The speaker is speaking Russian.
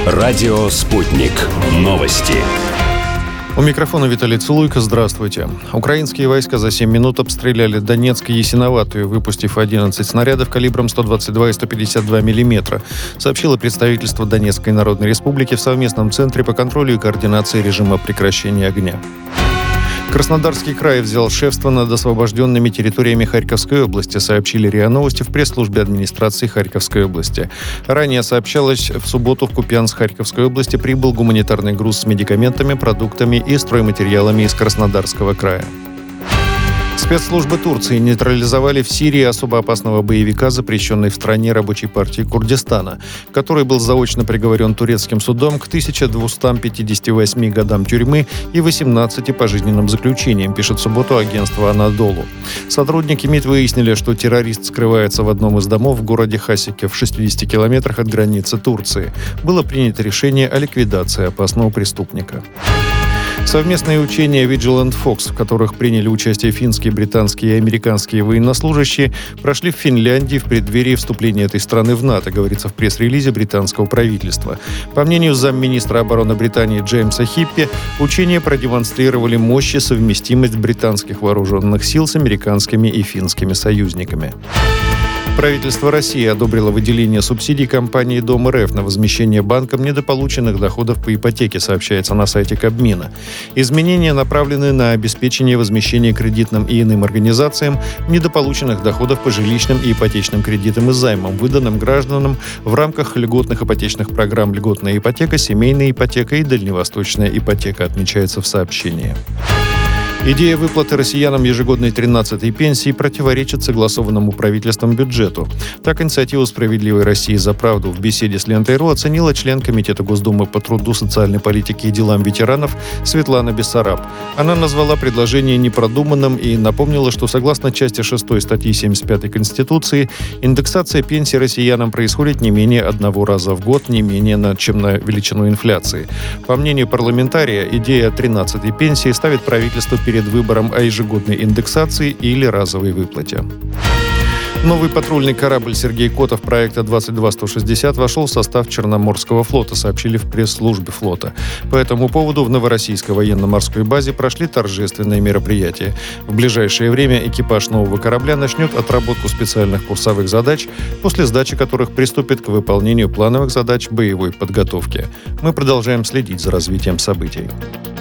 Радио «Спутник». Новости. У микрофона Виталий Цулуйко. Здравствуйте. Украинские войска за 7 минут обстреляли Донецк и Ясиноватую, выпустив 11 снарядов калибром 122 и 152 мм, сообщило представительство Донецкой Народной Республики в совместном центре по контролю и координации режима прекращения огня. Краснодарский край взял шефство над освобожденными территориями Харьковской области, сообщили РИА Новости в пресс-службе администрации Харьковской области. Ранее сообщалось, в субботу в Купянск Харьковской области прибыл гуманитарный груз с медикаментами, продуктами и стройматериалами из Краснодарского края. Спецслужбы Турции нейтрализовали в Сирии особо опасного боевика, запрещенной в стране Рабочей партии Курдистана, который был заочно приговорен турецким судом к 1258 годам тюрьмы и 18 пожизненным заключениям, пишет в субботу агентство «Анадолу». Сотрудники МИД выяснили, что террорист скрывается в одном из домов в городе Хасике в 60 километрах от границы Турции. Было принято решение о ликвидации опасного преступника. Совместные учения Vigilant Fox, в которых приняли участие финские, британские и американские военнослужащие, прошли в Финляндии в преддверии вступления этой страны в НАТО, говорится в пресс-релизе британского правительства. По мнению замминистра обороны Британии Джеймса Хиппи, учения продемонстрировали мощь и совместимость британских вооруженных сил с американскими и финскими союзниками. Правительство России одобрило выделение субсидий компании «Дом РФ» на возмещение банкам недополученных доходов по ипотеке, сообщается на сайте Кабмина. Изменения направлены на обеспечение возмещения кредитным и иным организациям недополученных доходов по жилищным и ипотечным кредитам и займам, выданным гражданам в рамках льготных ипотечных программ «Льготная ипотека», «Семейная ипотека» и «Дальневосточная ипотека», отмечается в сообщении. Идея выплаты россиянам ежегодной 13-й пенсии противоречит согласованному правительством бюджету. Так, инициативу «Справедливой России за правду» в беседе с Лентой.ру оценила член Комитета Госдумы по труду, социальной политике и делам ветеранов Светлана Бессараб. Она назвала предложение непродуманным и напомнила, что согласно части 6 статьи 75 Конституции, индексация пенсий россиянам происходит не менее одного раза в год, не менее чем на величину инфляции. По мнению парламентария, идея 13-й пенсии ставит правительство перед выбором о ежегодной индексации или разовой выплате. Новый патрульный корабль «Сергей Котов» проекта 22160 вошел в состав Черноморского флота, сообщили в пресс-службе флота. По этому поводу в Новороссийской военно-морской базе прошли торжественные мероприятия. В ближайшее время экипаж нового корабля начнет отработку специальных курсовых задач, после сдачи которых приступит к выполнению плановых задач боевой подготовки. Мы продолжаем следить за развитием событий.